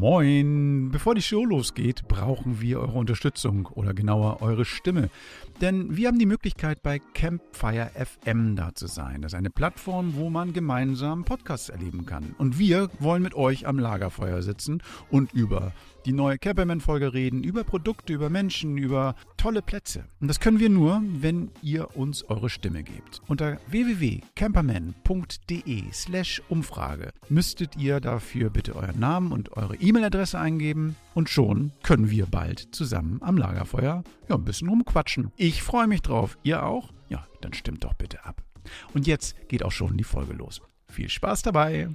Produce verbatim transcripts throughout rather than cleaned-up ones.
Moin! Bevor die Show losgeht, brauchen wir eure Unterstützung oder genauer eure Stimme. Denn wir haben die Möglichkeit, bei Campfire F M da zu sein. Das ist eine Plattform, wo man gemeinsam Podcasts erleben kann. Und wir wollen mit euch am Lagerfeuer sitzen und über die neue Camperman-Folge reden, über Produkte, über Menschen, über tolle Plätze. Und das können wir nur, wenn ihr uns eure Stimme gebt. Unter w w w punkt camperman punkt de slash Umfrage müsstet ihr dafür bitte euren Namen und eure E-Mail-Adresse eingeben. Und schon können wir bald zusammen am Lagerfeuer ja, ein bisschen rumquatschen. Ich freue mich drauf. Ihr auch? Ja, dann stimmt doch bitte ab. Und jetzt geht auch schon die Folge los. Viel Spaß dabei!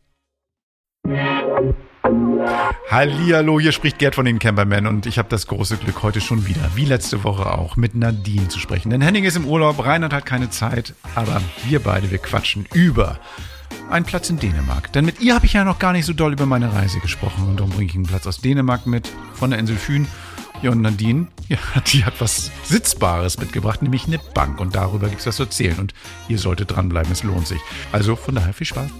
Hallihallo, hier spricht Gerd von den Campermen und ich habe das große Glück, heute schon wieder, wie letzte Woche auch, mit Nadine zu sprechen. Denn Henning ist im Urlaub, Reinhard hat keine Zeit, aber wir beide, wir quatschen über einen Platz in Dänemark. Denn mit ihr habe ich ja noch gar nicht so doll über meine Reise gesprochen und darum bringe ich einen Platz aus Dänemark mit, von der Insel Fyn. Ja, und Nadine, ja, die hat was Sitzbares mitgebracht, nämlich eine Bank. Und darüber gibt es was zu erzählen. Und ihr solltet dranbleiben, es lohnt sich. Also von daher viel Spaß.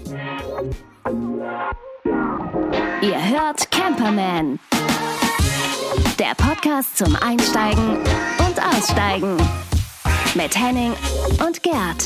Ihr hört Camperman, der Podcast zum Einsteigen und Aussteigen mit Henning und Gerd.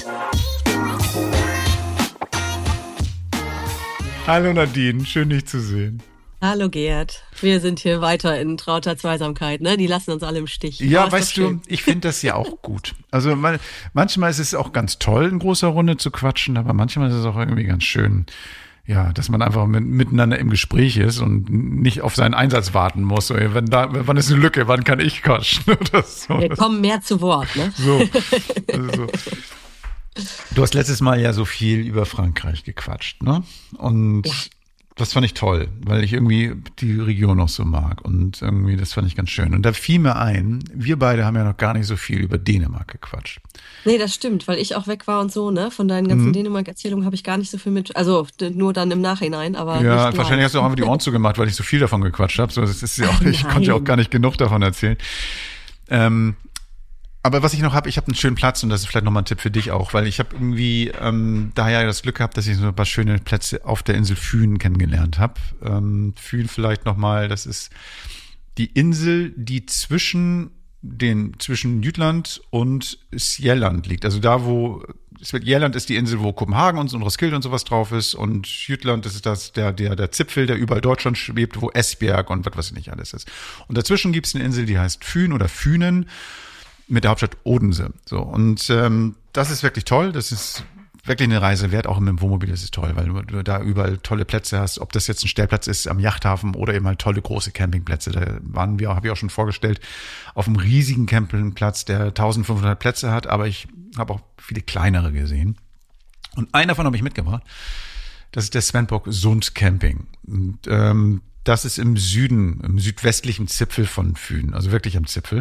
Hallo Nadine, schön dich zu sehen. Hallo Gerd, wir sind hier weiter in trauter Zweisamkeit, ne? Die lassen uns alle im Stich. Ja, oh, weißt du, ich finde das ja auch gut. Also man, manchmal ist es auch ganz toll, in großer Runde zu quatschen, aber manchmal ist es auch irgendwie ganz schön, ja, dass man einfach mit, miteinander im Gespräch ist und nicht auf seinen Einsatz warten muss. So, wenn da, wann ist eine Lücke, wann kann ich quatschen oder so. Wir kommen mehr zu Wort, ne? So, also so. Du hast letztes Mal ja so viel über Frankreich gequatscht, ne? Und ja. Das fand ich toll, weil ich irgendwie die Region auch so mag und irgendwie, das fand ich ganz schön. Und da fiel mir ein, wir beide haben ja noch gar nicht so viel über Dänemark gequatscht. Nee, das stimmt, weil ich auch weg war und so, ne? Von deinen ganzen mhm. Dänemark-Erzählungen habe ich gar nicht so viel mit, also nur dann im Nachhinein, aber ja, nicht wahrscheinlich hast du auch einfach die Ohren zugemacht, weil ich so viel davon gequatscht habe. So, das ist ja auch, ich konnte ja auch gar nicht genug davon erzählen. Ähm, Aber was ich noch habe, ich habe einen schönen Platz und das ist vielleicht nochmal ein Tipp für dich auch, weil ich habe irgendwie ähm, daher das Glück gehabt, dass ich so ein paar schöne Plätze auf der Insel Fyn kennengelernt habe. Ähm, Fyn vielleicht nochmal, das ist die Insel, die zwischen den zwischen Jütland und Sjælland liegt. Also da, wo Sjælland ist die Insel, wo Kopenhagen und Roskilde und sowas drauf ist und Jütland, das ist das der der der Zipfel, der über Deutschland schwebt, wo Esbjerg und was weiß ich nicht alles ist. Und dazwischen gibt es eine Insel, die heißt Fyn oder Fynen, mit der Hauptstadt Odense. So, und ähm, das ist wirklich toll. Das ist wirklich eine Reise wert, auch mit dem Wohnmobil. Das ist toll, weil du, du da überall tolle Plätze hast. Ob das jetzt ein Stellplatz ist am Yachthafen oder eben halt tolle große Campingplätze. Da waren wir, habe ich auch schon vorgestellt, auf einem riesigen Campingplatz, der eintausendfünfhundert Plätze hat. Aber ich habe auch viele kleinere gesehen. Und einen davon habe ich mitgebracht. Das ist der Svendborg Sund Camping. Und ähm, das ist im Süden, im südwestlichen Zipfel von Fyn, also wirklich am Zipfel.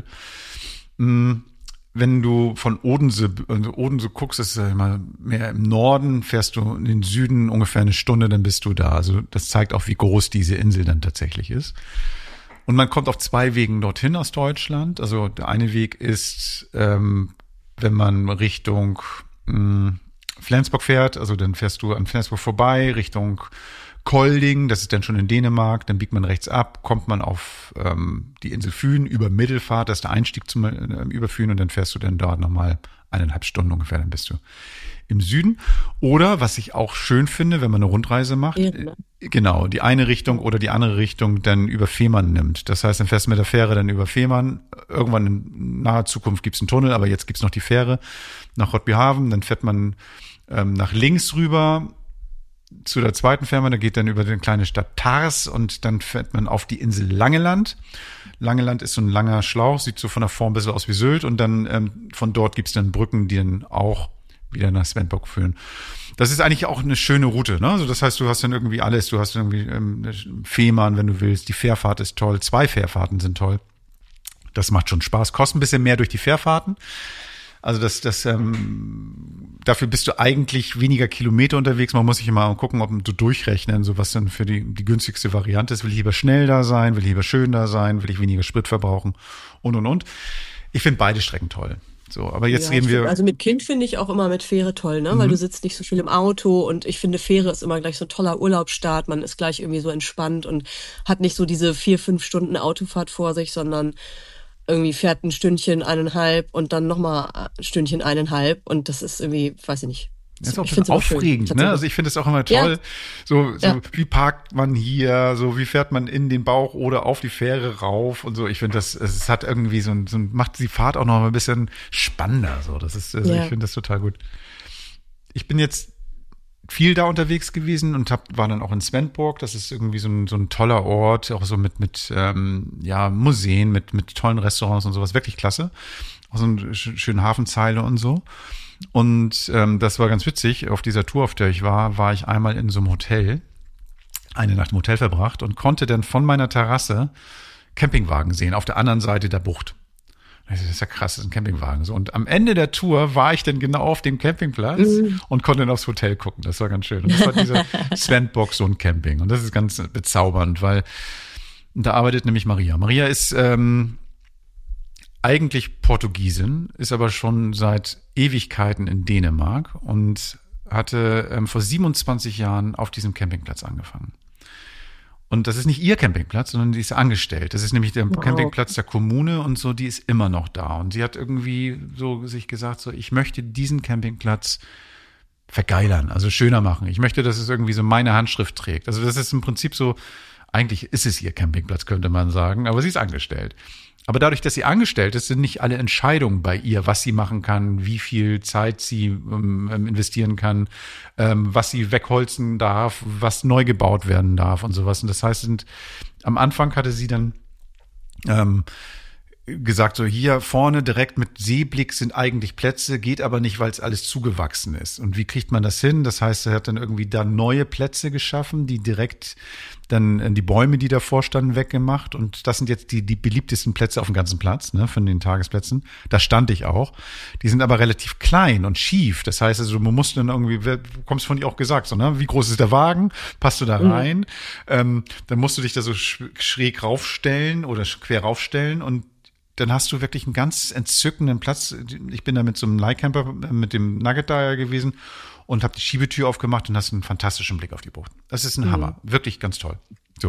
Wenn du von Odense, also Odense guckst, das ist ja immer mehr im Norden, fährst du in den Süden ungefähr eine Stunde, dann bist du da. Also das zeigt auch, wie groß diese Insel dann tatsächlich ist. Und man kommt auf zwei Wegen dorthin aus Deutschland. Also der eine Weg ist, ähm, wenn man Richtung mh, Flensburg fährt, also dann fährst du an Flensburg vorbei, Richtung Kolding, das ist dann schon in Dänemark, dann biegt man rechts ab, kommt man auf ähm, die Insel Fyn über Middelfart, das ist der Einstieg zum äh, über Fyn und dann fährst du dann dort nochmal eineinhalb Stunden ungefähr, dann bist du im Süden. Oder, was ich auch schön finde, wenn man eine Rundreise macht, ja, äh, genau, die eine Richtung oder die andere Richtung dann über Fehmarn nimmt. Das heißt, dann fährst du mit der Fähre dann über Fehmarn, irgendwann in naher Zukunft gibt's einen Tunnel, aber jetzt gibt's noch die Fähre nach Rotbyhaven, dann fährt man ähm, nach links rüber, zu der zweiten Fähre, da geht dann über die kleine Stadt Tars und dann fährt man auf die Insel Langeland. Langeland ist so ein langer Schlauch, sieht so von der Form ein bisschen aus wie Sylt und dann ähm, von dort gibt's dann Brücken, die dann auch wieder nach Svendborg führen. Das ist eigentlich auch eine schöne Route, ne? Also das heißt, du hast dann irgendwie alles, du hast irgendwie ähm, Fehmarn, wenn du willst, die Fährfahrt ist toll, zwei Fährfahrten sind toll. Das macht schon Spaß, kostet ein bisschen mehr durch die Fährfahrten. Also das, das, ähm, dafür bist du eigentlich weniger Kilometer unterwegs. Man muss sich immer gucken, ob du durchrechnen, so was dann für die, die günstigste Variante ist. Will ich lieber schnell da sein? Will ich lieber schön da sein? Will ich weniger Sprit verbrauchen? Und, und, und. Ich finde beide Strecken toll. So, aber jetzt Ja, reden ich find, wir. also mit Kind finde ich auch immer mit Fähre toll, ne? Weil du Mhm. sitzt nicht so viel im Auto und ich finde, Fähre ist immer gleich so ein toller Urlaubsstart. Man ist gleich irgendwie so entspannt und hat nicht so diese vier, fünf Stunden Autofahrt vor sich, sondern irgendwie fährt ein Stündchen, eineinhalb und dann nochmal ein Stündchen, eineinhalb und das ist irgendwie, weiß ich nicht. Das ist auch ein Ich bisschen finde es immer schön, aufregend, ne? tatsächlich. Also ich finde es auch immer Ja, toll. So, so ja, wie parkt man hier, so wie fährt man in den Bauch oder auf die Fähre rauf und so. Ich finde das, es hat irgendwie so ein, so ein, macht die Fahrt auch noch mal ein bisschen spannender. So, das ist, also ich ja. finde das total gut. Ich bin jetzt viel da unterwegs gewesen und hab, war dann auch in Svendborg. Das ist irgendwie so ein, so ein toller Ort, auch so mit, mit ähm, ja, Museen, mit, mit tollen Restaurants und sowas. Wirklich klasse. Auch so eine sch- schöne Hafenzeile und so. Und ähm, das war ganz witzig. Auf dieser Tour, auf der ich war, war ich einmal in so einem Hotel, eine Nacht im Hotel verbracht und konnte dann von meiner Terrasse Campingwagen sehen, auf der anderen Seite der Bucht. Das ist ja krass, das ist ein Campingwagen. So. Und am Ende der Tour war ich dann genau auf dem Campingplatz Mhm. und konnte dann aufs Hotel gucken. Das war ganz schön. Und das war dieser Svendborg, so ein Camping. Und das ist ganz bezaubernd, weil da arbeitet nämlich Maria. Maria ist ähm, eigentlich Portugiesin, ist aber schon seit Ewigkeiten in Dänemark und hatte ähm, vor siebenundzwanzig Jahren auf diesem Campingplatz angefangen. Und das ist nicht ihr Campingplatz, sondern die ist angestellt. Das ist nämlich der Wow. Campingplatz der Kommune und so, die ist immer noch da. Und sie hat irgendwie so sich gesagt, so, ich möchte diesen Campingplatz vergeilern, also schöner machen. Ich möchte, dass es irgendwie so meine Handschrift trägt. Also das ist im Prinzip so, eigentlich ist es ihr Campingplatz, könnte man sagen, aber sie ist angestellt. Aber dadurch, dass sie angestellt ist, sind nicht alle Entscheidungen bei ihr, was sie machen kann, wie viel Zeit sie ähm, investieren kann, ähm, was sie wegholzen darf, was neu gebaut werden darf und sowas. Und das heißt, sind, am Anfang hatte sie dann ähm, gesagt, so hier vorne direkt mit Seeblick sind eigentlich Plätze, geht aber nicht, weil es alles zugewachsen ist. Und wie kriegt man das hin? Das heißt, er hat dann irgendwie da neue Plätze geschaffen, die direkt dann die Bäume, die davor standen, weggemacht. Und das sind jetzt die, die beliebtesten Plätze auf dem ganzen Platz, ne, von den Tagesplätzen. Da stand ich auch. Die sind aber relativ klein und schief. Das heißt also, man muss dann irgendwie, du kommst von dir auch gesagt, so, ne, wie groß ist der Wagen? Passt du da rein? Mhm. Ähm, dann musst du dich da so schräg raufstellen oder quer raufstellen und dann hast du wirklich einen ganz entzückenden Platz. Ich bin da mit so einem Leihcamper, mit dem Nugget da gewesen und habe die Schiebetür aufgemacht und hast einen fantastischen Blick auf die Bucht. Das ist ein mhm. Hammer, wirklich ganz toll. So.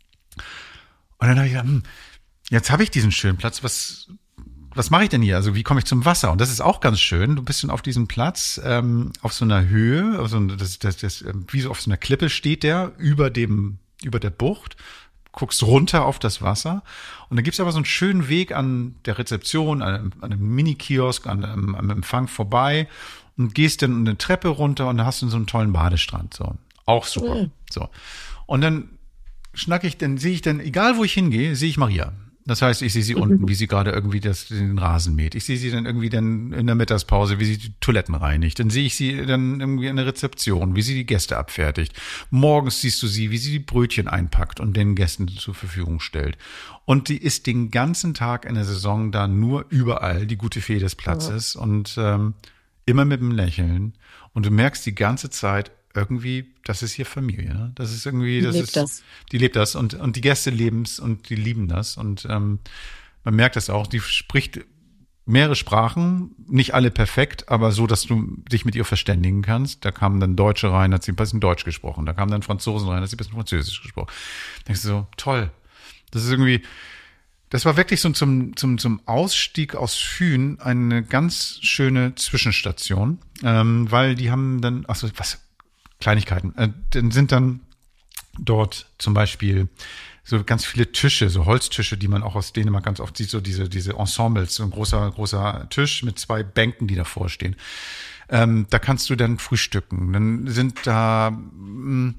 Und dann habe ich gedacht, hm, jetzt habe ich diesen schönen Platz, was was mache ich denn hier? Also wie komme ich zum Wasser? Und das ist auch ganz schön. Du bist dann auf diesem Platz, ähm, auf so einer Höhe, also das, das, das, wie so auf so einer Klippe steht der über dem, über der Bucht. Guckst runter auf das Wasser und dann gibt's aber so einen schönen Weg an der Rezeption, an einem, an einem Mini-Kiosk, an einem, am Empfang vorbei und gehst dann eine Treppe runter und dann hast du so einen tollen Badestrand. So, auch super. Mhm. So. Und dann schnack ich, dann sehe ich dann, egal wo ich hingehe, sehe ich Maria. Das heißt, ich sehe sie unten, wie sie gerade irgendwie das, den Rasen mäht. Ich sehe sie dann irgendwie dann in der Mittagspause, wie sie die Toiletten reinigt. Dann sehe ich sie dann irgendwie in der Rezeption, wie sie die Gäste abfertigt. Morgens siehst du sie, wie sie die Brötchen einpackt und den Gästen zur Verfügung stellt. Und die ist den ganzen Tag in der Saison da nur überall die gute Fee des Platzes ja. und ähm, immer mit einem Lächeln. Und du merkst die ganze Zeit, irgendwie, das ist hier Familie, ne? Das ist irgendwie, das lebt ist, das. die lebt das und und die Gäste leben es und die lieben das und ähm, man merkt das auch. Die spricht mehrere Sprachen, nicht alle perfekt, aber so, dass du dich mit ihr verständigen kannst. Da kamen dann Deutsche rein, hat sie ein bisschen Deutsch gesprochen. Da kamen dann Franzosen rein, hat sie ein bisschen Französisch gesprochen. Da denkst du so, toll. Das ist irgendwie, das war wirklich so zum zum zum Ausstieg aus Fyn eine ganz schöne Zwischenstation, ähm, weil die haben dann, ach so, was Kleinigkeiten. Äh, dann sind dann dort zum Beispiel so ganz viele Tische, so Holztische, die man auch aus Dänemark ganz oft sieht, so diese diese Ensembles, so ein großer großer Tisch mit zwei Bänken, die davor stehen. Ähm, da kannst du dann frühstücken. Dann sind da mh,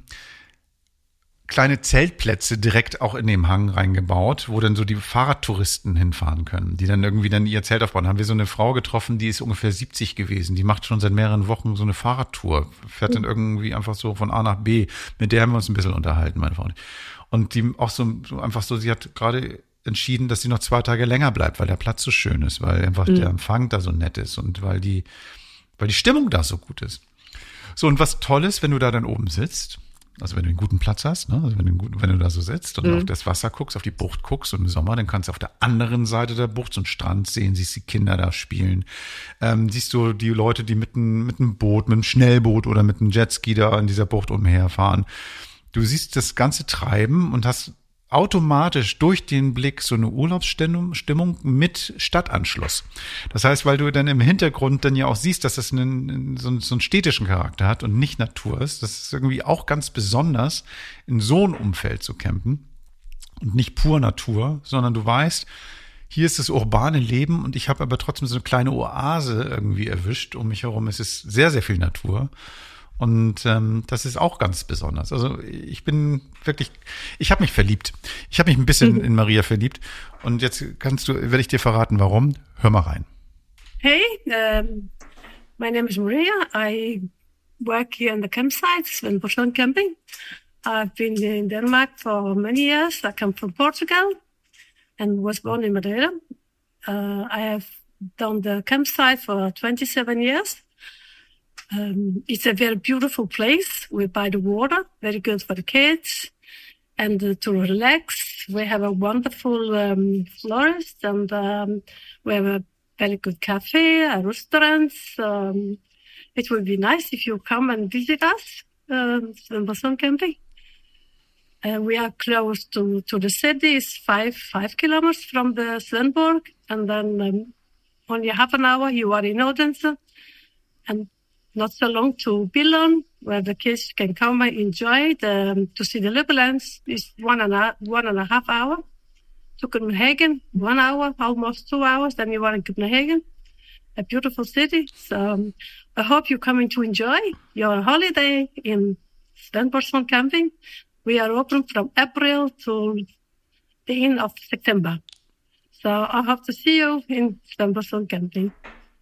kleine Zeltplätze direkt auch in dem Hang reingebaut, wo dann so die Fahrradtouristen hinfahren können, die dann irgendwie dann ihr Zelt aufbauen. Da haben wir so eine Frau getroffen, die ist ungefähr siebzig gewesen, die macht schon seit mehreren Wochen so eine Fahrradtour, fährt dann irgendwie einfach so von A nach B. Mit der haben wir uns ein bisschen unterhalten, meine Frau. Und die auch so, so einfach so, sie hat gerade entschieden, dass sie noch zwei Tage länger bleibt, weil der Platz so schön ist, weil einfach mhm. der Empfang da so nett ist und weil die, weil die Stimmung da so gut ist. So, und was toll ist, wenn du da dann oben sitzt, Also wenn du einen guten Platz hast, ne? Also wenn du, wenn du da so sitzt und Mhm. auf das Wasser guckst, auf die Bucht guckst und im Sommer, dann kannst du auf der anderen Seite der Bucht so einen Strand sehen, siehst die Kinder da spielen, ähm, siehst du die Leute, die mit einem, mit einem Boot, mit einem Schnellboot oder mit einem Jetski da in dieser Bucht umherfahren. Du siehst das ganze Treiben und hast automatisch durch den Blick so eine Urlaubsstimmung Stimmung mit Stadtanschluss. Das heißt, weil du dann im Hintergrund dann ja auch siehst, dass das einen, so, einen, so einen städtischen Charakter hat und nicht Natur ist. Das ist irgendwie auch ganz besonders, in so einem Umfeld zu campen und nicht pur Natur, sondern du weißt, hier ist das urbane Leben und ich habe aber trotzdem so eine kleine Oase irgendwie erwischt. Um mich herum ist es sehr, sehr viel Natur. Und ähm, das ist auch ganz besonders. Also ich bin wirklich, ich habe mich verliebt. Ich habe mich ein bisschen in Maria verliebt. Und jetzt kannst du, werde ich dir verraten, warum. Hör mal rein. Hey, um, my name is Maria. I work here in the campsite, Sven Camping. I've been in Denmark for many years. I come from Portugal and was born in Madeira. Uh, I have done the campsite for twenty-seven years. Um, it's a very beautiful place. We're by the water, very good for the kids and uh, to relax. We have a wonderful um, florist and um, we have a very good cafe, a restaurant. Um, it would be nice if you come and visit us, um, Sven Camping. Uh, we are close to, to the city. It's five, five kilometers from the Svendborg. And then um, only half an hour you are in Odense. And not so long to Billund, where the kids can come and enjoy the, to see the Legolands. It's one and a, one and a half hour. To Copenhagen, one hour, almost two hours. Then you are in Copenhagen, a beautiful city. So um, I hope you're coming to enjoy your holiday in Svendborg Camping. We are open from April to the end of September. So I hope to see you in Svendborg Camping.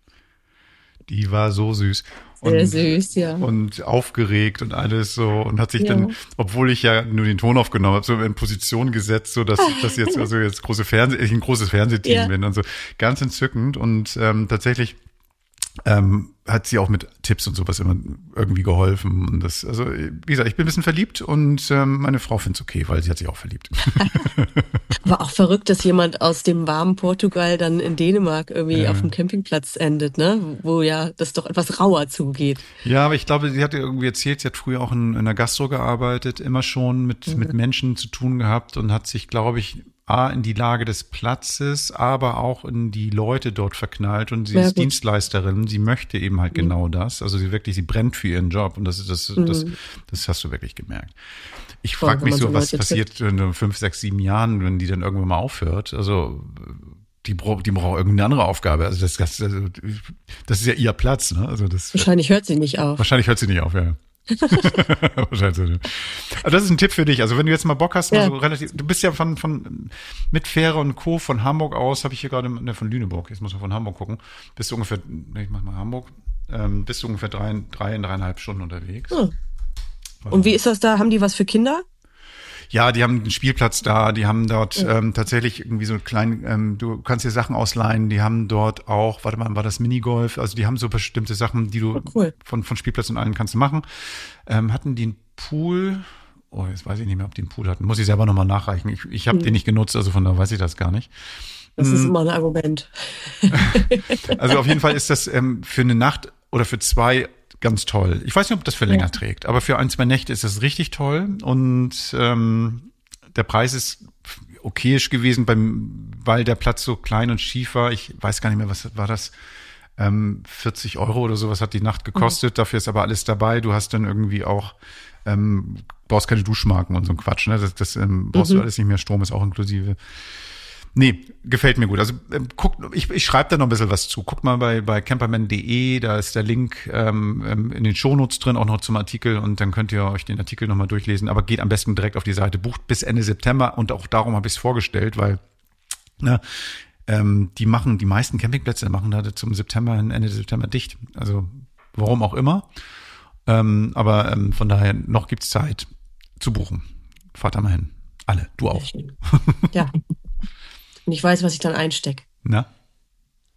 Die war so süß. Sehr und, süß, ja. Und aufgeregt und alles so und hat sich Ja. dann, obwohl ich ja nur den Ton aufgenommen habe, so in Position gesetzt, so dass dass jetzt also jetzt große Fernseh, ich ein großes Fernsehteam Ja. bin und so, ganz entzückend und ähm, tatsächlich ähm, hat sie auch mit Tipps und sowas immer irgendwie geholfen und das, also wie gesagt, ich bin ein bisschen verliebt und ähm, meine Frau find's okay, weil sie hat sich auch verliebt. Aber auch verrückt, dass jemand aus dem warmen Portugal dann in Dänemark irgendwie Ja. auf dem Campingplatz endet, ne? Wo ja das doch etwas rauer zugeht. Ja, aber ich glaube, sie hat irgendwie erzählt, sie hat früher auch in, in der Gastro gearbeitet, immer schon mit, Mhm. mit Menschen zu tun gehabt und hat sich, glaube ich, A, in die Lage des Platzes, aber auch in die Leute dort verknallt und sie Ja, ist gut. Dienstleisterin, sie möchte eben halt Mhm. genau das, also sie wirklich, sie brennt für ihren Job und das ist das, Mhm. das, das hast du wirklich gemerkt. Ich Voll, frage wenn mich man so, so was Leute passiert in fünf, sechs, sieben Jahren, wenn die dann irgendwann mal aufhört, also die braucht, die braucht irgendeine andere Aufgabe, also das, das, also, das ist ja ihr Platz, ne, also das. Wahrscheinlich hört sie nicht auf. Wahrscheinlich hört sie nicht auf, ja. Wahrscheinlich nicht. Aber das ist ein Tipp für dich. Also wenn du jetzt mal Bock hast, mal Ja. so relativ, du bist ja von, von mit Fähre und Co. von Hamburg aus, habe ich hier gerade, ne, von Lüneburg, jetzt muss man von Hamburg gucken, bist du ungefähr, ne, ich mach mal Hamburg, ähm, bist du ungefähr drei, drei, dreieinhalb Stunden unterwegs. Hm. Und wie ist das da? Haben die was für Kinder? Ja, die haben einen Spielplatz da, die haben dort ähm, tatsächlich irgendwie so klein, ähm, du kannst dir Sachen ausleihen, die haben dort auch, warte mal, war das Minigolf, also die haben so bestimmte Sachen, die du Oh, cool. von, von Spielplatz und allen kannst du machen. Ähm, hatten die einen Pool? Oh, jetzt weiß ich nicht mehr, ob die einen Pool hatten. Muss ich selber nochmal nachreichen. Ich, ich habe Hm. den nicht genutzt, also von da weiß ich das gar nicht. Das ist immer ein Argument. Also auf jeden Fall ist das ähm, für eine Nacht oder für zwei ganz toll. Ich weiß nicht, ob das für länger Ja. trägt, aber für ein, zwei Nächte ist das richtig toll und ähm, der Preis ist okayisch gewesen, beim, weil der Platz so klein und schief war. Ich weiß gar nicht mehr, was war das? Ähm, vierzig Euro oder sowas hat die Nacht gekostet. Dafür ist aber alles dabei. Du hast dann irgendwie auch, ähm, brauchst keine Duschmarken und so ein Quatsch. Ne? Das, das ähm, brauchst Mhm. du alles nicht mehr. Strom ist auch inklusive. Nee, gefällt mir gut. Also ähm, guck, ich, ich schreibe da noch ein bisschen was zu. Guck mal bei bei camperman punkt de, da ist der Link ähm, ähm, in den Shownotes drin, auch noch zum Artikel und dann könnt ihr euch den Artikel nochmal durchlesen. Aber geht am besten direkt auf die Seite, bucht bis Ende September und auch darum habe ich es vorgestellt, weil ne, ähm, die machen, die meisten Campingplätze machen da zum September, Ende September dicht. Also warum auch immer. Ähm, aber ähm, von daher noch gibt's Zeit zu buchen. Fahrt da mal hin. Alle, du auch. Ja. Und ich weiß, was ich dann einstecke. Na?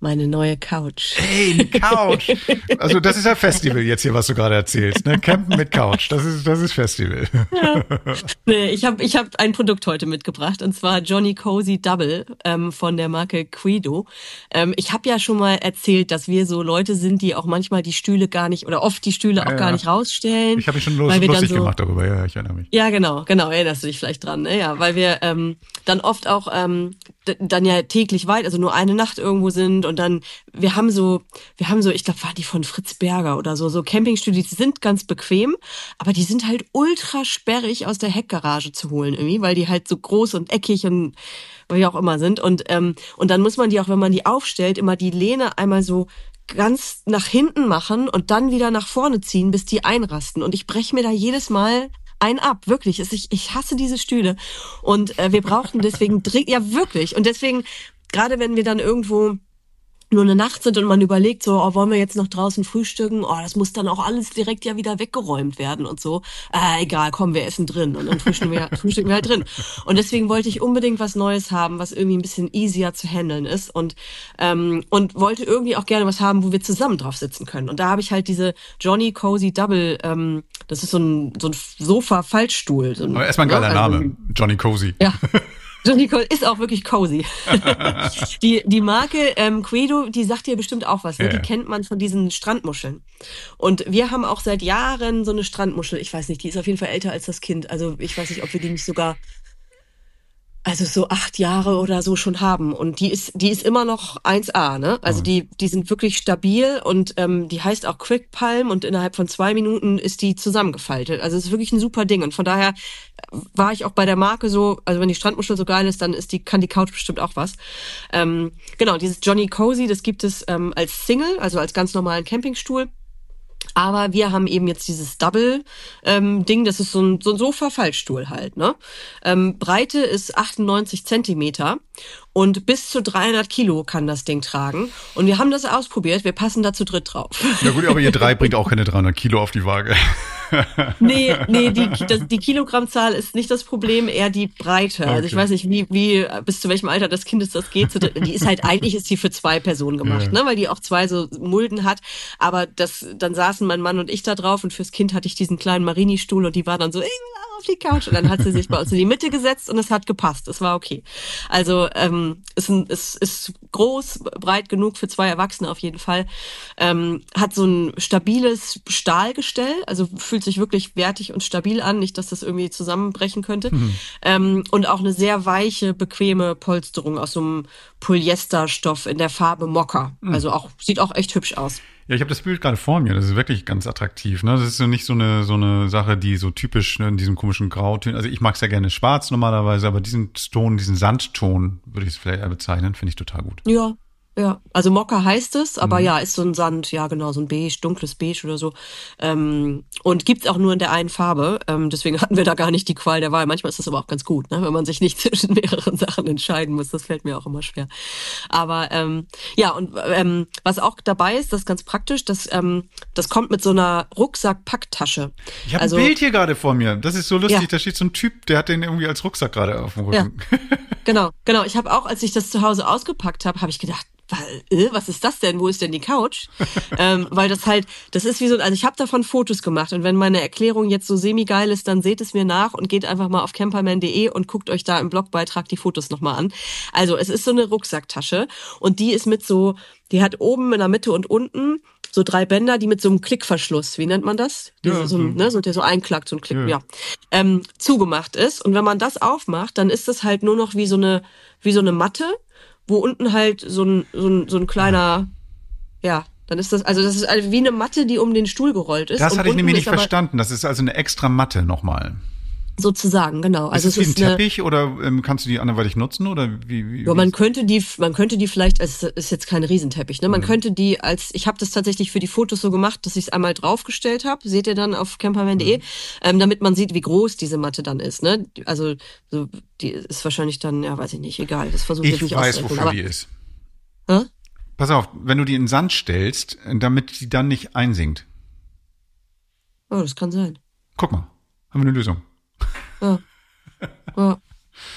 Meine neue Couch. Hey, eine Couch. Also das ist ja Festival jetzt hier, was du gerade erzählst. Ne? Campen mit Couch, das ist das ist Festival. Ja. Nee, ich habe ich hab ein Produkt heute mitgebracht und zwar Johnny Cozy Double ähm, von der Marke Quido. Ähm, ich habe ja schon mal erzählt, dass wir so Leute sind, die auch manchmal die Stühle gar nicht oder oft die Stühle auch ja, gar ja. nicht rausstellen. Ich habe mich schon lust, lustig so, gemacht darüber, ja, ich erinnere mich. Ja, genau, genau, erinnerst du dich vielleicht dran, ne? Ja, weil wir ähm, dann oft auch ähm, d- dann ja täglich weit, also nur eine Nacht irgendwo sind und dann, wir haben so, wir haben so, ich glaube, waren die von Fritz Berger oder so, so Campingstühle, die sind ganz bequem, aber die sind halt ultra sperrig aus der Heckgarage zu holen irgendwie, weil die halt so groß und eckig und wie auch immer sind und ähm, und dann muss man die auch, wenn man die aufstellt, immer die Lehne einmal so ganz nach hinten machen und dann wieder nach vorne ziehen, bis die einrasten und ich breche mir da jedes Mal ein ab, wirklich. Ich, ich hasse diese Stühle und äh, wir brauchten deswegen dringend, ja wirklich und deswegen, gerade wenn wir dann irgendwo nur eine Nacht sind und man überlegt so, oh, wollen wir jetzt noch draußen frühstücken? Oh, das muss dann auch alles direkt ja wieder weggeräumt werden und so. Äh, egal, komm, wir essen drin und dann frühstücken wir, frühstücken wir halt drin. Und deswegen wollte ich unbedingt was Neues haben, was irgendwie ein bisschen easier zu handeln ist und ähm, und wollte irgendwie auch gerne was haben, wo wir zusammen drauf sitzen können. Und da habe ich halt diese Johnny Cozy Double, ähm, das ist so ein so ein Sofa-Faltstuhl. So ein, Aber erstmal ein geiler ja, also, Name, Johnny Cozy. Ja. Johnny Cozy ist auch wirklich cozy. die die Marke ähm, Quido, die sagt dir bestimmt auch was, ne? Ja, Die ja. kennt man von diesen Strandmuscheln. Und wir haben auch seit Jahren so eine Strandmuschel. Ich weiß nicht, die ist auf jeden Fall älter als das Kind. Also ich weiß nicht, ob wir die nicht sogar also so acht Jahre oder so schon haben. Und die ist, die ist immer noch eins A, ne? Also Oh. die, die sind wirklich stabil und ähm, die heißt auch Quick Palm und innerhalb von zwei Minuten ist die zusammengefaltet. Also es ist wirklich ein super Ding. Und von daher war ich auch bei der Marke so, also wenn die Strandmuschel so geil ist, dann ist die, kann die Couch bestimmt auch was. Ähm, genau, dieses Johnny Cozy, das gibt es ähm, als Single, also als ganz normalen Campingstuhl. Aber wir haben eben jetzt dieses Double-Ding, ähm, das ist so ein, so ein Sofa-Fallstuhl halt, ne? Ähm, Breite ist achtundneunzig Zentimeter und bis zu dreihundert Kilo kann das Ding tragen. Und wir haben das ausprobiert, wir passen da zu dritt drauf. Ja gut, aber ihr drei bringt auch keine dreihundert Kilo auf die Waage. Nee, nee, die, das, die Kilogrammzahl ist nicht das Problem, eher die Breite. Also ich Okay. weiß nicht, wie, wie, bis zu welchem Alter des Kindes das geht. Die ist halt, eigentlich ist die für zwei Personen gemacht, Ja. ne, weil die auch zwei so Mulden hat. Aber das, dann saßen mein Mann und ich da drauf und fürs Kind hatte ich diesen kleinen Marini-Stuhl und die war dann so, ich will auch auf die Couch. Und dann hat sie sich bei uns in die Mitte gesetzt und es hat gepasst. Es war okay. Also, ähm, ist ein, ist, ist groß, breit genug für zwei Erwachsene auf jeden Fall. Ähm, hat so ein stabiles Stahlgestell, also fühlt sich wirklich wertig und stabil an, nicht, dass das irgendwie zusammenbrechen könnte. Mhm. Ähm, und auch eine sehr weiche, bequeme Polsterung aus so einem Polyesterstoff in der Farbe Mokka. Mhm. Also auch, sieht auch echt hübsch aus. Ja, ich habe das Bild gerade vor mir. Das ist wirklich ganz attraktiv. Ne? Das ist so nicht so eine so eine Sache, die so typisch ne, in diesem komischen Grauton. Also ich mag es ja gerne schwarz normalerweise, aber diesen Ton, diesen Sandton würde ich es vielleicht eher bezeichnen, finde ich total gut. Ja, ja. Also Mokka heißt es, aber Mhm. ja, ist so ein Sand, ja genau, so ein beige, dunkles Beige oder so. Ähm, und gibt's auch nur in der einen Farbe. Ähm, deswegen hatten wir da gar nicht die Qual der Wahl. Manchmal ist das aber auch ganz gut, ne? Wenn man sich nicht zwischen mehreren Sachen entscheiden muss. Das fällt mir auch immer schwer. Aber ähm, ja, und ähm, was auch dabei ist, das ist ganz praktisch, das, ähm, das kommt mit so einer Rucksack-Packtasche. Ich habe Also, ein Bild hier gerade vor mir. Das ist so lustig. Ja. Da steht so ein Typ, der hat den irgendwie als Rucksack gerade auf dem Rücken. Genau, genau. Ich habe auch, als ich das zu Hause ausgepackt habe, habe ich gedacht, wa- äh, was ist das denn? Wo ist denn die Couch? ähm, weil das halt, das ist wie so, also ich habe davon Fotos gemacht und wenn meine Erklärung jetzt so semi-geil ist, dann seht es mir nach und geht einfach mal auf camperman punkt de und guckt euch da im Blogbeitrag die Fotos nochmal an. Also es ist so eine Rucksacktasche und die ist mit so, die hat oben in der Mitte und unten so drei Bänder, die mit so einem Klickverschluss, wie nennt man das? Diese, Ja, so, so- ne, so, der so einklackt, so ein Klick, Ja. ja, ähm, zugemacht ist. Und wenn man das aufmacht, dann ist das halt nur noch wie so eine, wie so eine Matte, wo unten halt so ein, so ein, so ein kleiner, ja, dann ist das, also das ist also wie eine Matte, die um den Stuhl gerollt ist. Das Und hatte ich unten nämlich ist nicht aber verstanden. Das ist also eine extra Matte nochmal. Sozusagen, genau. Also ist es wie es ein ist eine, Teppich oder ähm, kannst du die anderweitig nutzen oder wie? wie ja, man könnte die, man könnte die vielleicht, es ist jetzt kein Riesenteppich, ne? Man Mhm. könnte die als, ich habe das tatsächlich für die Fotos so gemacht, dass ich es einmal draufgestellt habe, seht ihr dann auf camperman punkt de, Mhm. ähm, damit man sieht, wie groß diese Matte dann ist, ne? Also so, die ist wahrscheinlich dann, ja, weiß ich nicht, egal. Das versuche ich, Ich jetzt nicht weiß, auszurechnen, wofür aber, die ist. Hä? Pass auf, wenn du die in den Sand stellst, damit die dann nicht einsinkt. Oh, das kann sein. Guck mal, haben wir eine Lösung. Ja. Ja.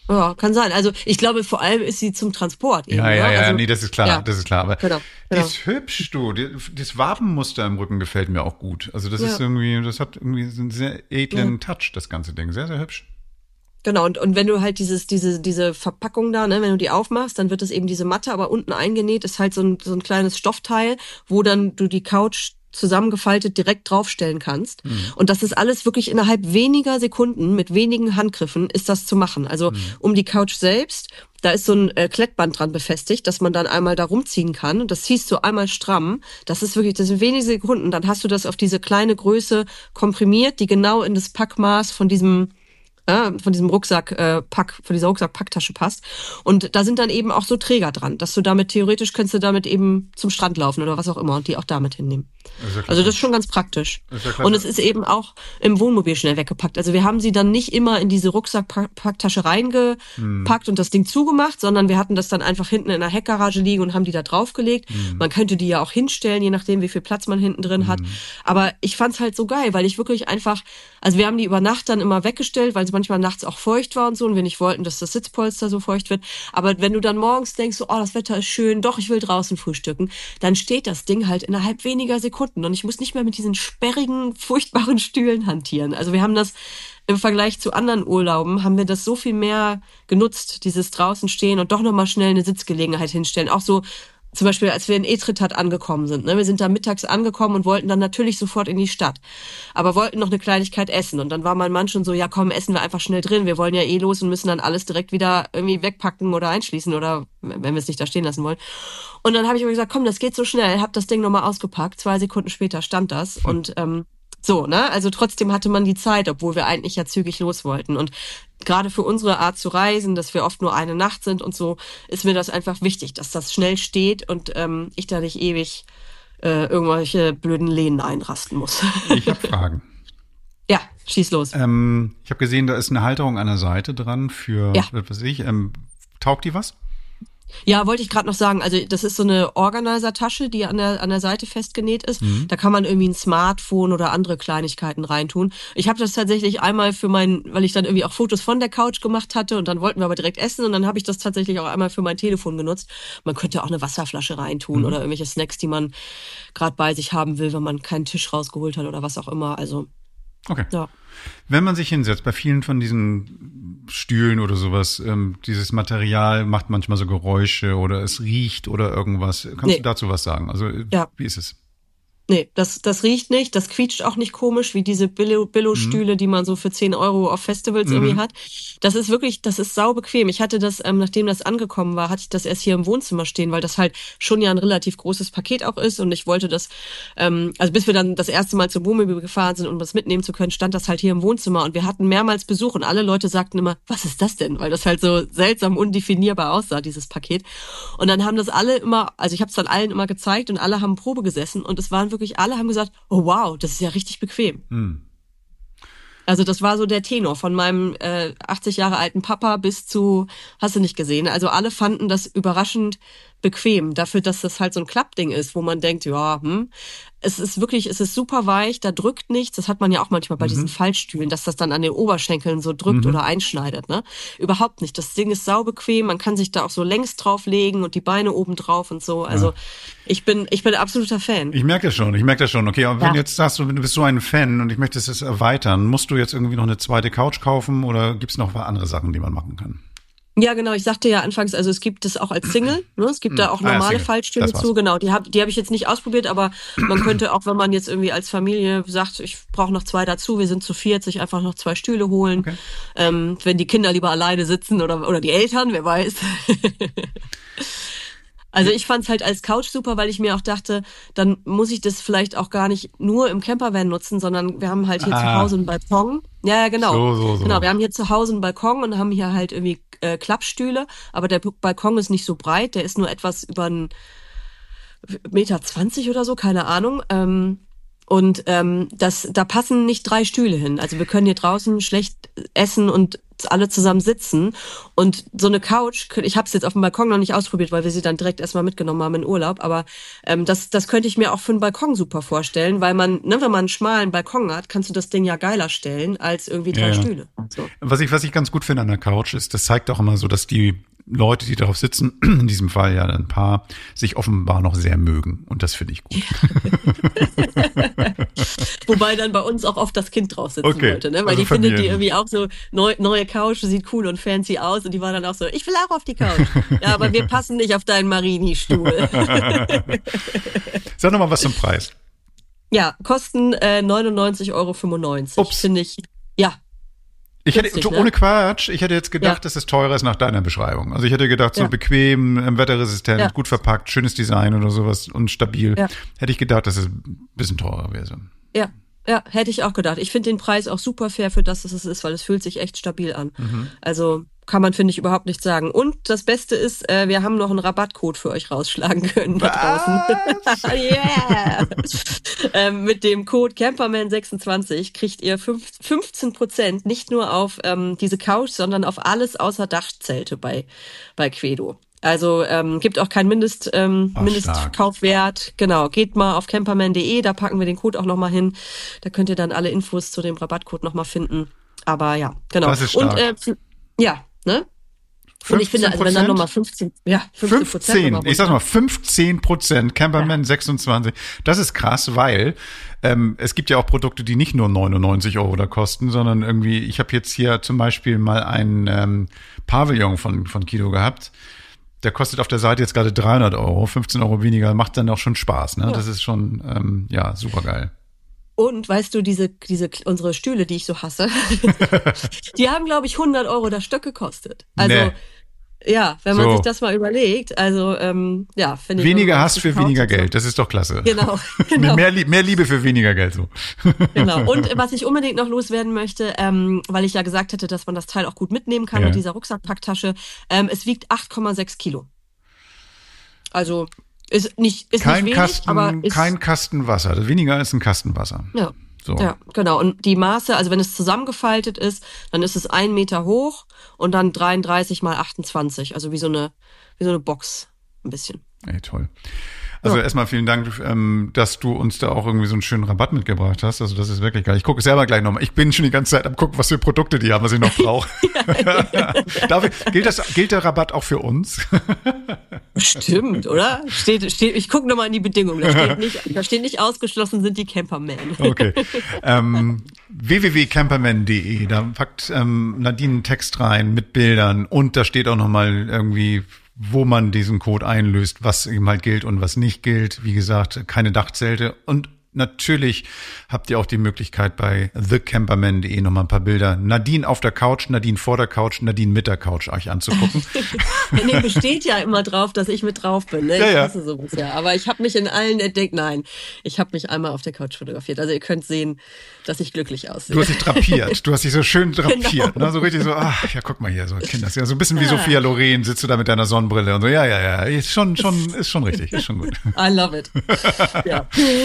Ja, kann sein. Also ich glaube, vor allem ist sie zum Transport. Eben, ja, ja, ne? ja, also, nee, das ist klar, ja. das ist klar. Aber genau, die genau. ist hübsch, du. Die, das Wabenmuster im Rücken gefällt mir auch gut. Also das Ja. ist irgendwie, das hat irgendwie so einen sehr edlen Ja. Touch, das ganze Ding. Sehr, sehr hübsch. Genau, und, und wenn du halt dieses, diese, diese Verpackung da, ne, wenn du die aufmachst, dann wird es eben diese Matte, aber unten eingenäht ist halt so ein, so ein kleines Stoffteil, wo dann du die Couch zusammengefaltet direkt draufstellen kannst. Mhm. Und das ist alles wirklich innerhalb weniger Sekunden mit wenigen Handgriffen ist das zu machen. Also mhm. um die Couch selbst, da ist so ein äh, Klettband dran befestigt, dass man dann einmal da rumziehen kann. Und das ziehst du einmal stramm. Das ist wirklich, das sind wenige Sekunden. Dann hast du das auf diese kleine Größe komprimiert, die genau in das Packmaß von diesem Ja, von diesem Rucksack äh, Pack, von dieser Rucksack-Packtasche passt. Und da sind dann eben auch so Träger dran, dass du damit theoretisch könntest du damit eben zum Strand laufen oder was auch immer und die auch damit hinnehmen. Das ja also das ist schon ganz praktisch. Ja und es ist eben auch im Wohnmobil schnell weggepackt. Also wir haben sie dann nicht immer in diese Rucksack-Packtasche reingepackt hm. und das Ding zugemacht, sondern wir hatten das dann einfach hinten in der Heckgarage liegen und haben die da draufgelegt. Hm. Man könnte die ja auch hinstellen, je nachdem, wie viel Platz man hinten drin hm. hat. Aber ich fand's halt so geil, weil ich wirklich einfach, also wir haben die über Nacht dann immer weggestellt, weil es manchmal nachts auch feucht war und so und wir nicht wollten, dass das Sitzpolster so feucht wird. Aber wenn du dann morgens denkst, so, oh, das Wetter ist schön, doch, ich will draußen frühstücken, dann steht das Ding halt innerhalb weniger Sekunden und ich muss nicht mehr mit diesen sperrigen, furchtbaren Stühlen hantieren. Also wir haben das im Vergleich zu anderen Urlauben, haben wir das so viel mehr genutzt, dieses draußen stehen und doch nochmal schnell eine Sitzgelegenheit hinstellen. Auch so zum Beispiel, als wir in Etretat angekommen sind. Ne? Wir sind da mittags angekommen und wollten dann natürlich sofort in die Stadt. Aber wollten noch eine Kleinigkeit essen. Und dann war mein Mann schon so, ja komm, essen wir einfach schnell drin. Wir wollen ja eh los und müssen dann alles direkt wieder irgendwie wegpacken oder einschließen oder wenn wir es nicht da stehen lassen wollen. Und dann habe ich aber gesagt, komm, das geht so schnell. Hab das Ding nochmal ausgepackt. Zwei Sekunden später stand das. Hm. Und ähm, so, ne? Also trotzdem hatte man die Zeit, obwohl wir eigentlich ja zügig los wollten. Und gerade für unsere Art zu reisen, dass wir oft nur eine Nacht sind und so, ist mir das einfach wichtig, dass das schnell steht und ähm, ich da nicht ewig äh, irgendwelche blöden Lehnen einrasten muss. Ich habe Fragen. Ja, schieß los. Ähm, ich habe gesehen, da ist eine Halterung an der Seite dran für, ja. was weiß ich, ähm, taugt die was? Ja, wollte ich gerade noch sagen. Also das ist so eine Organizer-Tasche, die an der an der Seite festgenäht ist. Mhm. Da kann man irgendwie ein Smartphone oder andere Kleinigkeiten reintun. Ich habe das tatsächlich einmal für mein, weil ich dann irgendwie auch Fotos von der Couch gemacht hatte und dann wollten wir aber direkt essen und dann habe ich das tatsächlich auch einmal für mein Telefon genutzt. Man könnte auch eine Wasserflasche reintun mhm. oder irgendwelche Snacks, die man gerade bei sich haben will, wenn man keinen Tisch rausgeholt hat oder was auch immer. Also okay. Ja. Wenn man sich hinsetzt, bei vielen von diesen Stühlen oder sowas, ähm, dieses Material macht manchmal so Geräusche oder es riecht oder irgendwas. Kannst nee. du dazu was sagen? Also ja. Wie ist es? Nee, das, das riecht nicht, das quietscht auch nicht komisch, wie diese Billo, Billo-Stühle, mhm. die man so für zehn Euro auf Festivals mhm. irgendwie hat. Das ist wirklich, das ist sau bequem. Ich hatte das, ähm, nachdem das angekommen war, hatte ich das erst hier im Wohnzimmer stehen, weil das halt schon ja ein relativ großes Paket auch ist und ich wollte das, ähm, also bis wir dann das erste Mal zum Wohnmobil gefahren sind, um das mitnehmen zu können, stand das halt hier im Wohnzimmer und wir hatten mehrmals Besuch und alle Leute sagten immer, was ist das denn? Weil das halt so seltsam undefinierbar aussah, dieses Paket. Und dann haben das alle immer, also ich habe es dann allen immer gezeigt und alle haben Probe gesessen und es waren wirklich Wirklich alle haben gesagt, oh wow, das ist ja richtig bequem. Hm. Also das war so der Tenor von meinem äh, achtzig Jahre alten Papa bis zu, hast du nicht gesehen, also alle fanden das überraschend bequem, dafür, dass das halt so ein Klappding ist, wo man denkt, ja, hm, es ist wirklich, es ist super weich, da drückt nichts, das hat man ja auch manchmal bei mhm. diesen Fallstühlen, dass das dann an den Oberschenkeln so drückt mhm. oder einschneidet, ne? Überhaupt nicht, das Ding ist sau bequem, man kann sich da auch so längs drauflegen und die Beine oben drauf und so, also ja. ich bin, ich bin absoluter Fan. Ich merke das schon, ich merke das schon, okay, aber ja. wenn jetzt sagst du, du bist so ein Fan und ich möchte es erweitern, musst du jetzt irgendwie noch eine zweite Couch kaufen oder gibt's noch andere Sachen, die man machen kann? Ja, genau. Ich sagte ja anfangs, also es gibt es auch als Single. Ne? Es gibt da auch normale ah, ja, Fallstühle zu. Genau, die habe die hab ich jetzt nicht ausprobiert, aber man könnte auch, wenn man jetzt irgendwie als Familie sagt, ich brauche noch zwei dazu, wir sind zu viert, sich einfach noch zwei Stühle holen. Okay. Ähm, wenn die Kinder lieber alleine sitzen oder oder die Eltern, wer weiß. Also ich fand's halt als Couch super, weil ich mir auch dachte, dann muss ich das vielleicht auch gar nicht nur im Campervan nutzen, sondern wir haben halt hier ah. zu Hause einen Balkon. Ja, ja, genau. So, so, so. Genau, wir haben hier zu Hause einen Balkon und haben hier halt irgendwie äh, Klappstühle, aber der Balkon ist nicht so breit, der ist nur etwas über einen Meter zwanzig oder so, keine Ahnung. Ähm, und ähm, das, da passen nicht drei Stühle hin. Also wir können hier draußen schlecht essen und alle zusammen sitzen und so eine Couch, ich habe es jetzt auf dem Balkon noch nicht ausprobiert, weil wir sie dann direkt erstmal mitgenommen haben in Urlaub, aber ähm, das das könnte ich mir auch für einen Balkon super vorstellen, weil man, ne, wenn man einen schmalen Balkon hat, kannst du das Ding ja geiler stellen als irgendwie drei ja, ja. Stühle. So. Was ich was ich ganz gut finde an der Couch ist, das zeigt auch immer so, dass die Leute, die darauf sitzen, in diesem Fall ja ein Paar, sich offenbar noch sehr mögen. Und das finde ich gut. Wobei dann bei uns auch oft das Kind drauf sitzen okay. wollte, ne? Weil also die Familien. findet die irgendwie auch so, neu, neue Couch, sieht cool und fancy aus. Und die war dann auch so, ich will auch auf die Couch. Ja, aber wir passen nicht auf deinen Marini-Stuhl. Sag noch mal was zum Preis. Ja, kosten äh, neunundneunzig Euro fünfundneunzig. Ups. Finde ich, ja. Ich hätte, Günstig, so ne? ohne Quatsch, ich hätte jetzt gedacht, Ja. dass es teurer ist nach deiner Beschreibung. Also ich hätte gedacht, so Ja. bequem, ähm, wetterresistent, Ja. gut verpackt, schönes Design oder sowas und stabil. Ja. Hätte ich gedacht, dass es ein bisschen teurer wäre. So. Ja, ja, hätte ich auch gedacht. Ich finde den Preis auch super fair für das, was es ist, weil es fühlt sich echt stabil an. Mhm. Also kann man, finde ich, überhaupt nicht sagen. Und das Beste ist, äh, wir haben noch einen Rabattcode für euch rausschlagen können da draußen. Yeah! ähm, mit dem Code Camperman sechsundzwanzig kriegt ihr fünf, fünfzehn Prozent nicht nur auf ähm, diese Couch, sondern auf alles außer Dachzelte bei, bei Quedo. Also ähm, gibt auch keinen Mindest, ähm, Ach, Mindestkaufwert. Genau, geht mal auf camperman punkt de, da packen wir den Code auch nochmal hin. Da könnt ihr dann alle Infos zu dem Rabattcode nochmal finden. Aber ja, genau. Das ist stark. Und äh, ja, ne? Und ich finde, also wenn dann nochmal fünfzehn, ja, fünfzehn Prozent. fünfzehn, ich sag mal fünfzehn Prozent, Camperman Ja. sechsundzwanzig. Das ist krass, weil ähm, es gibt ja auch Produkte, die nicht nur neunundneunzig Euro da kosten, sondern irgendwie, ich habe jetzt hier zum Beispiel mal einen ähm, Pavillon von, von Kido gehabt. Der kostet auf der Seite jetzt gerade dreihundert Euro, fünfzehn Euro weniger, macht dann auch schon Spaß, ne? Ja. Das ist schon, ähm, ja, super geil. Und weißt du, diese, diese, unsere Stühle, die ich so hasse, die haben, glaube ich, hundert Euro das Stück gekostet. Also, Nee. ja, wenn man So. sich das mal überlegt, also, ähm, ja, finde ich. Weniger wenn man Hass sich für kauft weniger und so. Geld, das ist doch klasse. Genau, genau. Mehr, Lie- mehr Liebe für weniger Geld, so. Genau. Und was ich unbedingt noch loswerden möchte, ähm, weil ich ja gesagt hätte, dass man das Teil auch gut mitnehmen kann Ja. mit dieser Rucksackpacktasche, ähm, es wiegt acht Komma sechs Kilo. Also ist nicht, ist Kein nicht wenig, Kasten, aber ist, kein Kasten Wasser. Das weniger als ein Kasten Wasser. ja. So. Ja, genau. Und die Maße, also wenn es zusammengefaltet ist, dann ist es ein Meter hoch und dann dreiunddreißig mal achtundzwanzig. Also wie so eine, wie so eine Box. Ein bisschen. Ey, toll. Also Ja. erstmal vielen Dank, ähm, dass du uns da auch irgendwie so einen schönen Rabatt mitgebracht hast. Also das ist wirklich geil. Ich gucke selber gleich nochmal. Ich bin schon die ganze Zeit am gucken, was für Produkte die haben, was ich noch brauche. Darf ich, gilt das, gilt der Rabatt auch für uns? Stimmt, oder? Steht, steht, ich gucke nochmal in die Bedingungen. Da steht nicht, da steht nicht ausgeschlossen sind die Camperman. Okay. ähm, w w w punkt camperman punkt de, da packt ähm, Nadine einen Text rein mit Bildern und da steht auch nochmal irgendwie, wo man diesen Code einlöst, was eben halt gilt und was nicht gilt. Wie gesagt, keine Dachzelte. Und natürlich habt ihr auch die Möglichkeit bei the camperman punkt de nochmal ein paar Bilder. Nadine auf der Couch, Nadine vor der Couch, Nadine mit der Couch euch anzugucken. Nee, besteht ja immer drauf, dass ich mit drauf bin. Ne? Ich Ja, ja. hasse sowas ja. Aber ich habe mich in allen entdeckt. Nein, ich habe mich einmal auf der Couch fotografiert. Also ihr könnt sehen, dass ich glücklich aussehe. Du hast dich drapiert. Du hast dich so schön drapiert. Genau. Ne? So richtig so, ach, ja, guck mal hier, so Kinder. Das ist ja so ein bisschen wie Sophia Loren, sitzt du da mit deiner Sonnenbrille und so, ja, ja, ja, ist schon, schon, ist schon richtig, ist schon gut. I love it. Ja.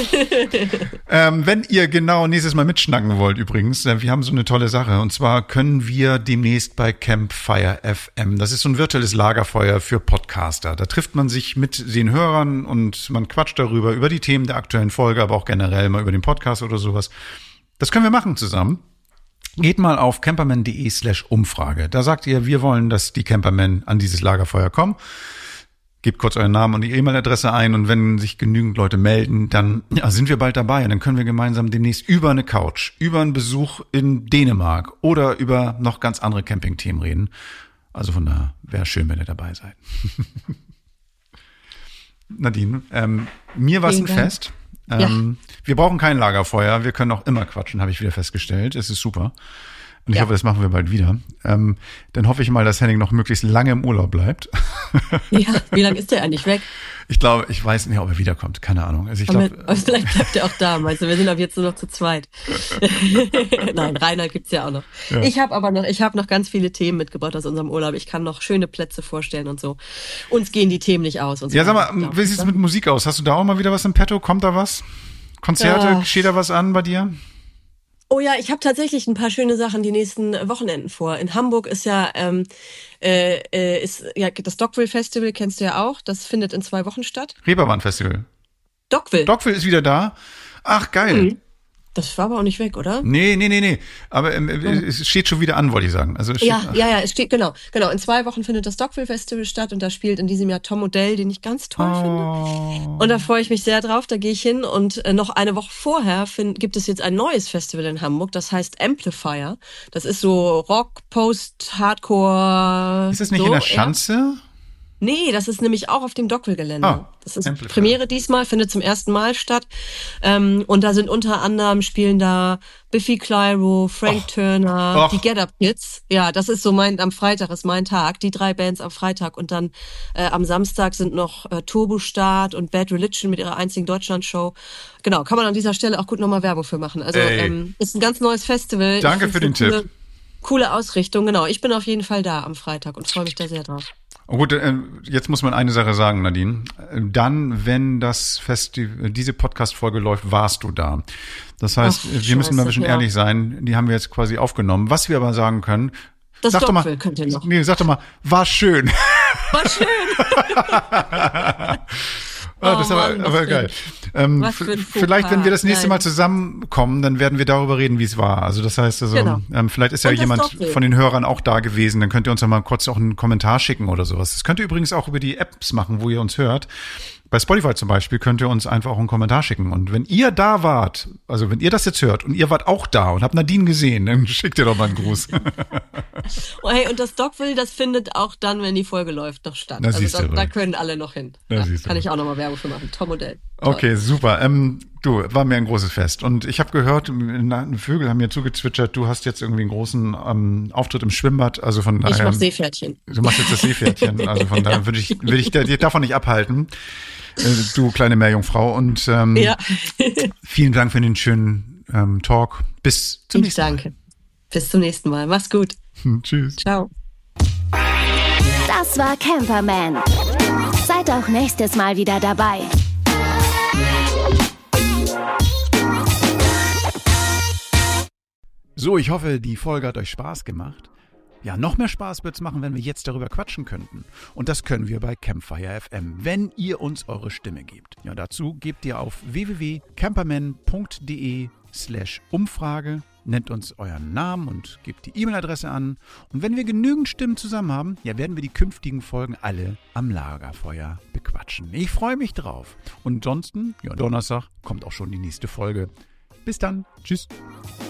Ähm, wenn ihr genau nächstes Mal mitschnacken wollt übrigens, äh, wir haben so eine tolle Sache. Und zwar können wir demnächst bei Campfire F M, das ist so ein virtuelles Lagerfeuer für Podcaster. Da trifft man sich mit den Hörern und man quatscht darüber, über die Themen der aktuellen Folge, aber auch generell mal über den Podcast oder sowas. Das können wir machen zusammen. Geht mal auf camperman punkt de slash Umfrage. Da sagt ihr, wir wollen, dass die Campermen an dieses Lagerfeuer kommen. Gebt kurz euren Namen und die E-Mail-Adresse ein und wenn sich genügend Leute melden, dann ja, sind wir bald dabei und dann können wir gemeinsam demnächst über eine Couch, über einen Besuch in Dänemark oder über noch ganz andere Campingthemen reden. Also von daher wäre schön, wenn ihr dabei seid. Nadine, ähm, mir war es ein Vielen Dank. Fest. Ähm, wir brauchen kein Lagerfeuer, wir können auch immer quatschen, habe ich wieder festgestellt. Es ist super. Und ich Ja. hoffe, das machen wir bald wieder. Ähm, dann hoffe ich mal, dass Henning noch möglichst lange im Urlaub bleibt. Ja, wie lange ist der eigentlich weg? Ich glaube, ich weiß nicht, ob er wiederkommt. Keine Ahnung. Also ich Aber glaube, aber vielleicht bleibt er auch da. Meinst du, wir sind ab jetzt nur noch zu zweit. Nein, Reinhard gibt's ja auch noch. Ja. Ich habe aber noch, ich habe noch ganz viele Themen mitgebracht aus unserem Urlaub. Ich kann noch schöne Plätze vorstellen und so. Uns gehen die Themen nicht aus. Und so ja, sag weiter. mal, wie sieht's mit Musik aus? Hast du da auch mal wieder was im Petto? Kommt da was? Konzerte? Ja. Steht da was an bei dir? Oh ja, ich habe tatsächlich ein paar schöne Sachen die nächsten Wochenenden vor. In Hamburg ist ja ähm, äh, äh, ist ja das Dogville Festival, kennst du ja auch. Das findet in zwei Wochen statt. Reeperbahn Festival. Dogville. Dogville ist wieder da. Ach, geil. Mhm. Das war aber auch nicht weg, oder? Nee, nee, nee, nee. Aber ähm, es steht schon wieder an, wollte ich sagen. Also es steht, Ja, ja, ja, es steht, genau, genau. In zwei Wochen findet das Dogville Festival statt und da spielt in diesem Jahr Tom Odell, den ich ganz toll Oh. finde. Und da freue ich mich sehr drauf, da gehe ich hin. Und äh, noch eine Woche vorher find, gibt es jetzt ein neues Festival in Hamburg, das heißt Amplifier. Das ist so Rock, Post, Hardcore. Ist das nicht so, in der ja. Schanze? Nee, das ist nämlich auch auf dem Dogville-Gelände. Ah, das ist Amplifier. Premiere diesmal, findet zum ersten Mal statt. Ähm, und da sind unter anderem, spielen da Biffy Clyro, Frank Och. Turner, Och. die Get Up Kids. Ja, das ist so mein, am Freitag ist mein Tag. Die drei Bands am Freitag. Und dann äh, am Samstag sind noch äh, Turbo Start und Bad Religion mit ihrer einzigen Deutschland-Show. Genau, kann man an dieser Stelle auch gut nochmal Werbung für machen. Also Ey. ähm, ist ein ganz neues Festival. Danke Ich für find's den eine Tipp. Coole, coole Ausrichtung, genau. Ich bin auf jeden Fall da am Freitag und freue mich da sehr drauf. Oh gut, äh, jetzt muss man eine Sache sagen, Nadine. Dann, wenn das Festival, diese Podcast-Folge läuft, warst du da. Das heißt, Ach, wir müssen mal ein Scheiße, bisschen ja. ehrlich sein. Die haben wir jetzt quasi aufgenommen. Was wir aber sagen können, Das sag doch mal, Dogville könnt ihr noch. nee, sag doch mal, war schön. War schön. Ah, das ist Oh aber, Mann, was aber für- geil. Ähm, was für ein f- vielleicht, wenn wir das nächste Fauxpas, Mal nein. zusammenkommen, dann werden wir darüber reden, wie es war. Also das heißt, also Genau. ähm, vielleicht ist ja Und das jemand Dogville. von den Hörern auch da gewesen. Dann könnt ihr uns ja mal kurz auch einen Kommentar schicken oder sowas. Das könnt ihr übrigens auch über die Apps machen, wo ihr uns hört. Bei Spotify zum Beispiel könnt ihr uns einfach auch einen Kommentar schicken. Und wenn ihr da wart, also wenn ihr das jetzt hört und ihr wart auch da und habt Nadine gesehen, dann schickt ihr doch mal einen Gruß. Oh, hey, und das Dogville, das findet auch dann, wenn die Folge läuft, noch statt. Na, also siehst da, du da wohl. können alle noch hin. Na, Ja, siehst du kann wohl. ich auch nochmal Werbung für machen. Tom Odell. Toll. Okay, super. Ähm, du, war mir ein großes Fest. Und ich habe gehört, na, Vögel haben mir zugezwitschert, du hast jetzt irgendwie einen großen ähm, Auftritt im Schwimmbad. Also von Ich daher, mach Seepferdchen. du machst jetzt das Seepferdchen. Also von daher würde ich, würde ich dir davon nicht abhalten. Äh, du kleine Meerjungfrau. Und ähm, Ja, vielen Dank für den schönen ähm, Talk. Bis zum ich nächsten danke. Bis zum nächsten Mal. Mach's gut. Mal. Tschüss. Ciao. Das war Camperman. Seid auch nächstes Mal wieder dabei. So, ich hoffe, die Folge hat euch Spaß gemacht. Ja, noch mehr Spaß wird's machen, wenn wir jetzt darüber quatschen könnten. Und das können wir bei Campfire F M, wenn ihr uns eure Stimme gebt. Ja, dazu gebt ihr auf w w w punkt camperman punkt de slash Umfrage, nennt uns euren Namen und gebt die E-Mail-Adresse an. Und wenn wir genügend Stimmen zusammen haben, ja, werden wir die künftigen Folgen alle am Lagerfeuer bequatschen. Ich freue mich drauf. Und ansonsten, ja, Donnerstag kommt auch schon die nächste Folge. Bis dann. Tschüss.